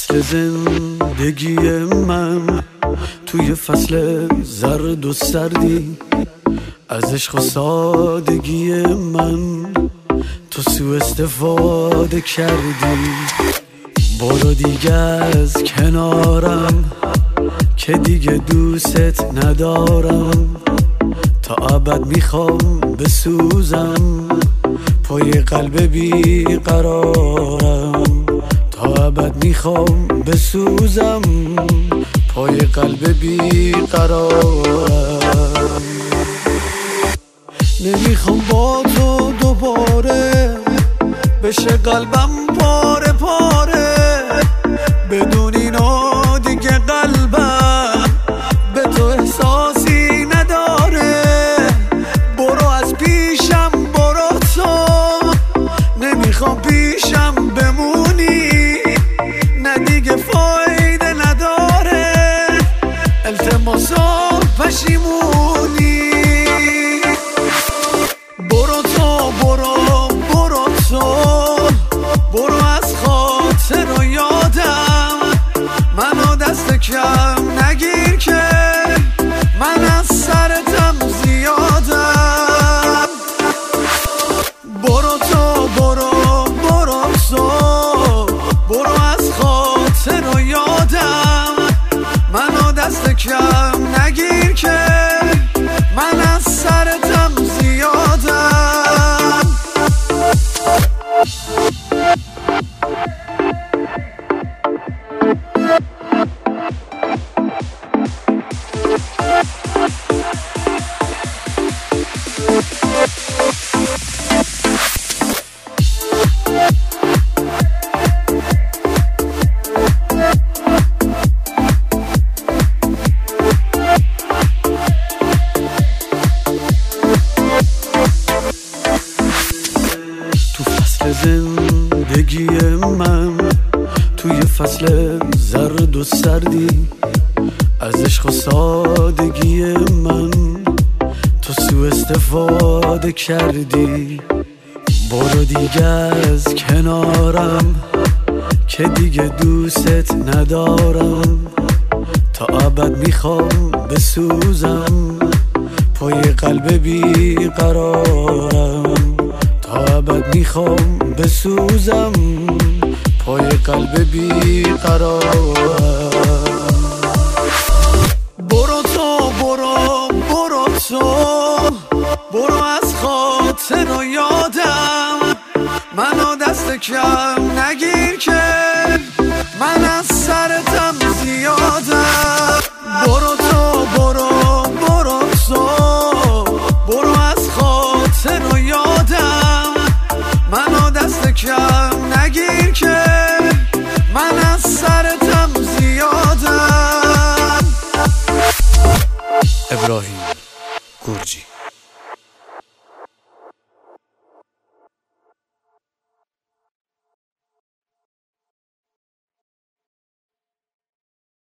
فصل زندگی من توی فصل زرد و سردی، از عشق و سادگی من تو سوء استفاده کردی. برو دیگه از کنارم که دیگه دوست ندارم، تا ابد میخوام بسوزم پای قلب بیقرارم. تا ابد میخوام بسوزم پای قلب بیقرارم. نمیخوام با تو دوباره بشه قلبم پاره پاره، بدون اینا دیگه قلبم به تو احساسی نداره. برو از پیشم برو تو، نمیخوام پیشم بمونی، نه دیگه فایده نداره التماسا پشیمونی. برو تو برو برو تو، برو از خاطر و یادم، منو دست کم نگیر که من از سرتم زیادم. برو تو برو برو تو، برو از خاطر و یادم، منو دست کم نگیر که من از سرتم زیادم. تو فصل زندگی من توی فصل زرد و سردی، از عشق و سادگی من تو سوء استفاده کردی. برو دیگه از کنارم که دیگه دوست ندارم، تا ابد میخوام بسوزم پای قلب بیقرارم. تا ابد میخوام بسوزم پای قلب بیقرارم. برو تو برو برو تو، برو از خاطر و یادم، منو دست کم نگیر که من از سرتم زیادم. برو تو برو برو تو، برو از خاطر و یادم، منو دست کم نگیر که من از سرتم زیادم. ابراهیم